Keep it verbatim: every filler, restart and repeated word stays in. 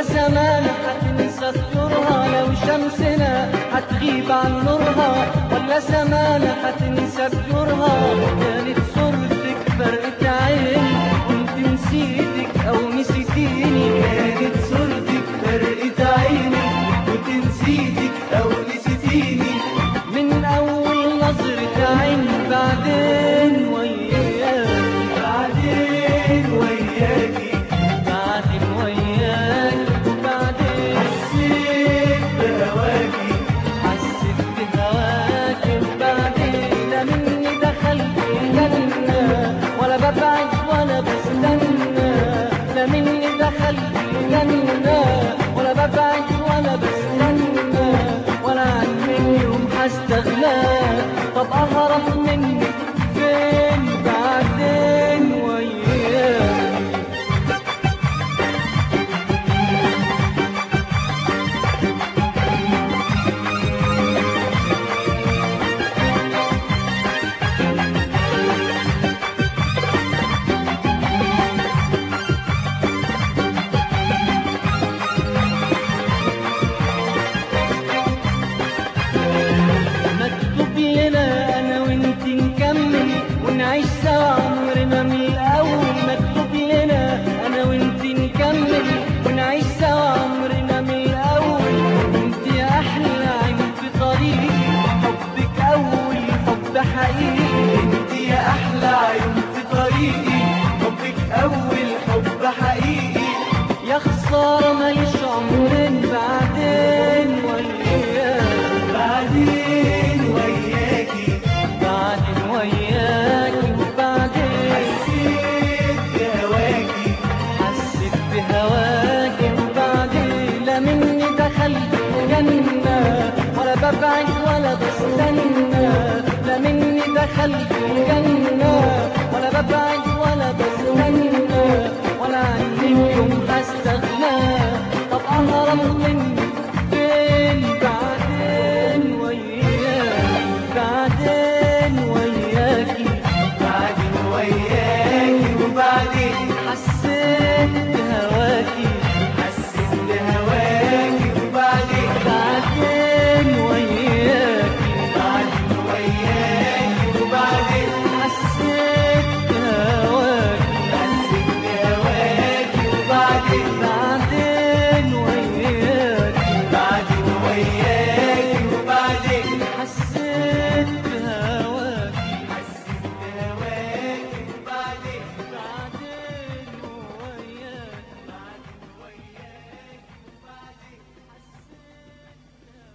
زمانة هتنسى طيورها، لو شمسنا هتغيب عن نورها، ولا زمانة هتنسى طيورها. كانت صورتك فرقت عيني كنت نسيتك أو نسيتيني، كانت صورتك فرقت عيني كنت نسيتك أو نسيتيني. من أول نظرة عين بعدين وياكي، بعدين وياكي، بعدين وياكي، وبعدين حسيت بهواكي، حسيت بهواكي، وبعدين لا مني دخلت الجنة ولا ببعد ولا بستنى، لا مني دخلت الجنة ولا ببعد ولا بستنى، ولا عنك يوم هستغنى. طب أهرب منك فين بعدين وياكي؟ مكتوب لنا أنا وإنت نكمل ونعيش سوا عمرنا من الأول، مكتوب لنا أنا وإنت نكمل ونعيش سوا عمرنا من الأول. إنت يا أحلى عين في طريقي، حبك أول حب حقيقي، إنت يا أحلى عين في طريقي، حبك أول حب حقيقي. يا خسارة ماليش عمرين بعدين وياكي، بعدين وياكي، بعدين وياكي، وبعدين حسيت بهواكي، حسيت بهواكي، وبعدين لا مني دخلت الجنة ولا ببعد ولا بستنى، لا مني دخلت الجنة ولا ببعد ولا بستنى، ولا عنك يوم هستغنى. طب أهرب منك